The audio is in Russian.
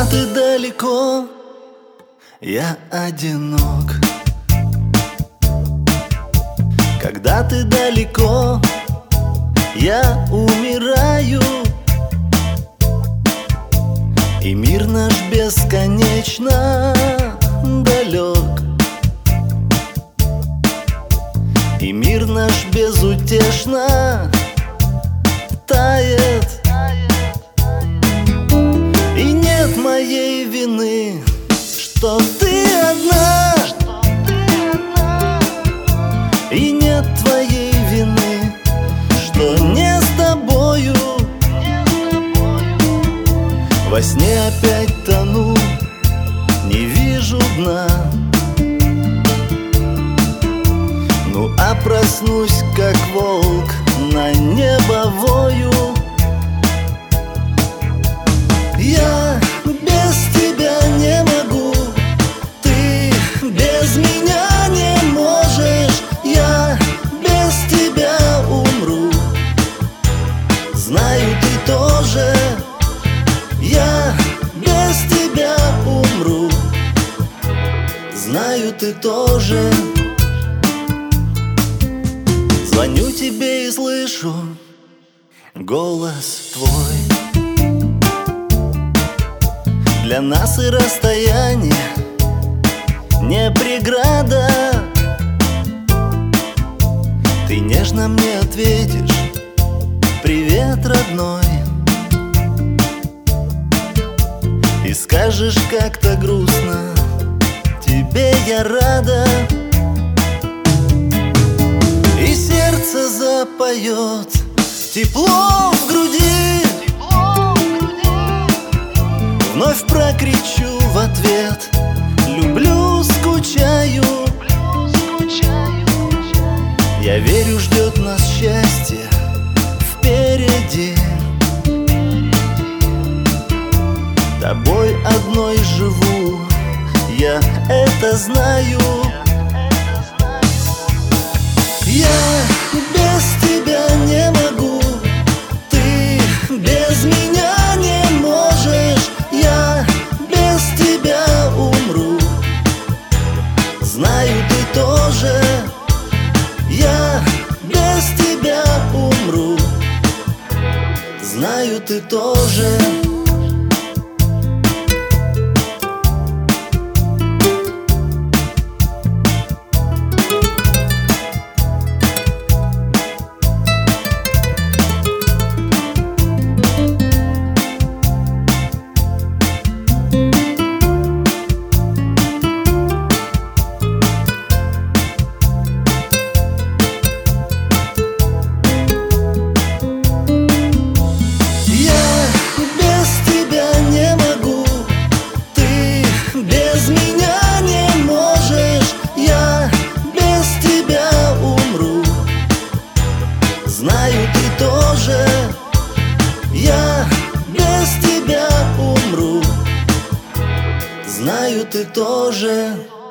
Когда ты далеко, я одинок. Когда ты далеко, я умираю. И мир наш бесконечно далек. И мир наш безутешно тает. И нет моей вины, что ты одна. И нет твоей вины, что не с тобою. Во сне опять тону, не вижу дна. Ну а проснусь, как волк, на небо вою. Я без тебя не могу, ты без меня не можешь. Я без тебя умру, знаю, ты тоже. Я без тебя умру, знаю, ты тоже. Звоню тебе и слышу голос твой. Для нас и расстояние не преграда. Ты нежно мне ответишь: привет, родной. И скажешь как-то грустно: тебе я рада. И сердце запоет тепло в груди. Вновь прокричу в ответ: люблю, скучаю. Я верю, ждет нас счастье впереди. Тобой одной живу, я это знаю. Я без тебя не могу, ты без меня не можешь. Я без тебя умру, знаю, ты тоже. Я без тебя умру, знаю, ты тоже. Знаю, ты тоже. Я без тебя умру, знаю, ты тоже.